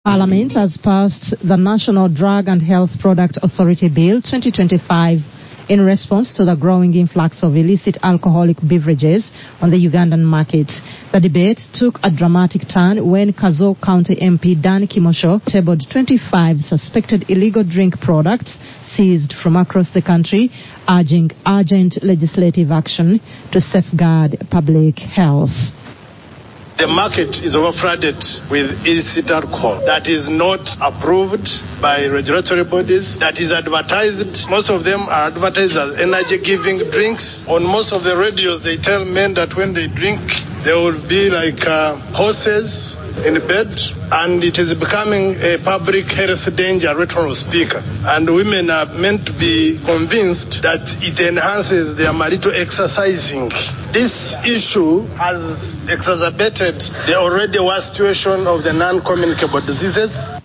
Parliament has passed the National Drug and Health Product Authority Bill 2025 in response to the growing influx of illicit alcoholic beverages on the Ugandan market. The debate took a dramatic turn when Kazo County MP Dan Kimosho tabled 25 suspected illegal drink products seized from across the country, urging urgent legislative action to safeguard public health. The market is overflooded with illicit alcohol that is not approved by regulatory bodies, that is advertised. Most of them are advertised as energy-giving drinks. On most of the radios, they tell men that when they drink, they will be like horses in bed, and it is becoming a public health danger, rhetorical speaker. And women are meant to be convinced that it enhances their marital exercising. This issue has exacerbated the already worst situation of the non-communicable diseases.